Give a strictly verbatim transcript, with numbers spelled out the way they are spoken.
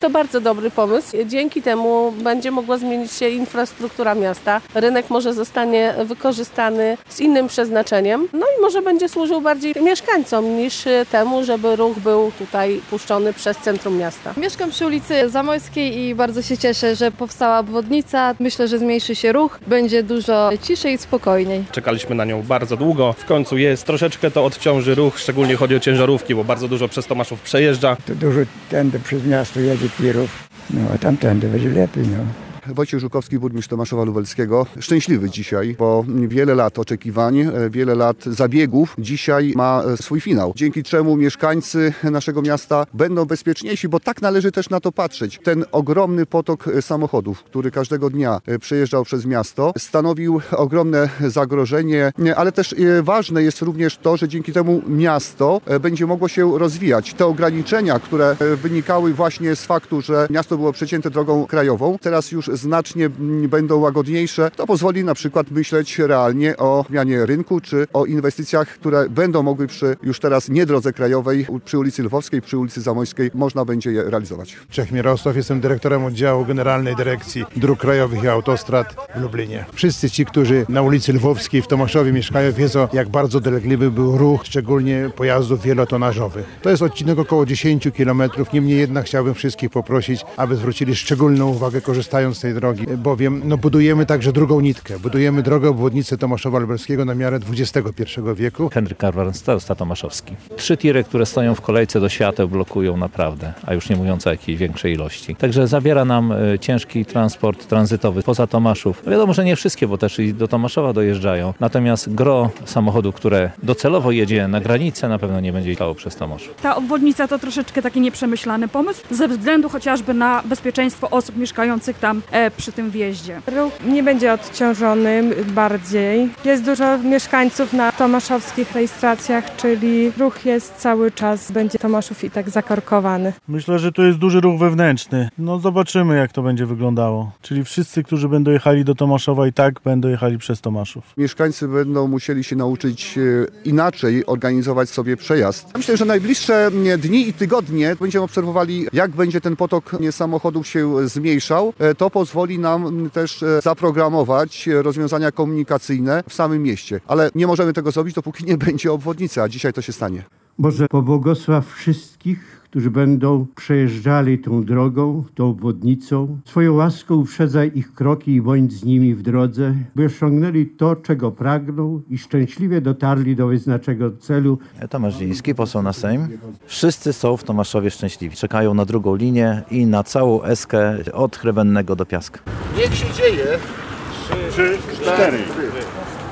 To bardzo dobry pomysł. Dzięki temu będzie mogła zmienić się infrastruktura miasta. Rynek może zostanie wykorzystany z innym przeznaczeniem, no i może będzie służył bardziej mieszkańcom niż temu, żeby ruch był tutaj puszczony przez centrum miasta. Mieszkam przy ulicy Zamojskiej i bardzo się cieszę, że powstała obwodnica. Myślę, że zmniejszy się ruch, będzie dużo ciszej i spokojniej. Czekaliśmy na nią bardzo długo. W końcu jest. Troszeczkę to odciąży ruch, szczególnie chodzi o ciężarówki, bo bardzo dużo przez Tomaszów przejeżdża. To dużo tędy przez miasto jedzie tirów, no a tamtędy będzie lepiej, no. Wojciech Żukowski, burmistrz Tomaszowa Lubelskiego. Szczęśliwy dzisiaj, bo wiele lat oczekiwań, wiele lat zabiegów dzisiaj ma swój finał. Dzięki czemu mieszkańcy naszego miasta będą bezpieczniejsi, bo tak należy też na to patrzeć. Ten ogromny potok samochodów, który każdego dnia przejeżdżał przez miasto, stanowił ogromne zagrożenie, ale też ważne jest również to, że dzięki temu miasto będzie mogło się rozwijać. Te ograniczenia, które wynikały właśnie z faktu, że miasto było przecięte drogą krajową, teraz już znacznie będą łagodniejsze. To pozwoli na przykład myśleć realnie o zmianie rynku czy o inwestycjach, które będą mogły przy już teraz nie drodze krajowej, przy ulicy Lwowskiej, przy ulicy Zamojskiej, można będzie je realizować. Czech Mirosław, jestem dyrektorem oddziału Generalnej Dyrekcji Dróg Krajowych i Autostrad w Lublinie. Wszyscy ci, którzy na ulicy Lwowskiej w Tomaszowie mieszkają, wiedzą, jak bardzo dolegliwy był ruch, szczególnie pojazdów wielotonażowych. To jest odcinek około dziesięć kilometrów, niemniej jednak chciałbym wszystkich poprosić, aby zwrócili szczególną uwagę, korzystając z tej drogi, bowiem no, budujemy także drugą nitkę. Budujemy drogę obwodnicę Tomaszowa Lubelskiego na miarę dwudziestego pierwszego wieku. Henryk Karwan, starosta tomaszowski. Trzy tiry, które stoją w kolejce do świateł, blokują naprawdę, a już nie mówiąc o jakiej większej ilości. Także zabiera nam y, ciężki transport tranzytowy poza Tomaszów. No wiadomo, że nie wszystkie, bo też i do Tomaszowa dojeżdżają. Natomiast gro samochodów, które docelowo jedzie na granicę, na pewno nie będzie jechało przez Tomaszów. Ta obwodnica to troszeczkę taki nieprzemyślany pomysł, ze względu chociażby na bezpieczeństwo osób mieszkających tam e, przy tym wjeździe. Ruch nie będzie odciążony bardziej. Jest dużo mieszkańców na tomaszowskich rejestracjach, czyli ruch jest cały czas, będzie Tomaszów i tak zakorkowany. Myślę, że to jest duży ruch wewnętrzny. No zobaczymy, jak to będzie wyglądało. Czyli wszyscy, którzy będą jechali do Tomaszowa, i tak będą jechali przez Tomaszów. Mieszkańcy będą musieli się nauczyć inaczej organizować sobie przejazd. Myślę, że najbliższe dni i tygodnie będziemy obserwowali, jak będzie ten potok samochodów się zmniejszał. To pozwoli nam też zaprogramować rozwiązania komunikacyjne w samym mieście. Ale nie możemy tego zrobić, dopóki nie będzie obwodnicy, a dzisiaj to się stanie. Boże, pobłogosław wszystkich, którzy będą przejeżdżali tą drogą, tą obwodnicą. Swoją łaską uprzedzaj ich kroki i bądź z nimi w drodze, by osiągnęli to, czego pragną i szczęśliwie dotarli do wyznaczonego celu. Tomasz Zieliński, poseł na Sejm. Wszyscy są w Tomaszowie szczęśliwi. Czekają na drugą linię i na całą eskę od Chrewennego do Piaska. Niech się dzieje. Trzy, cztery.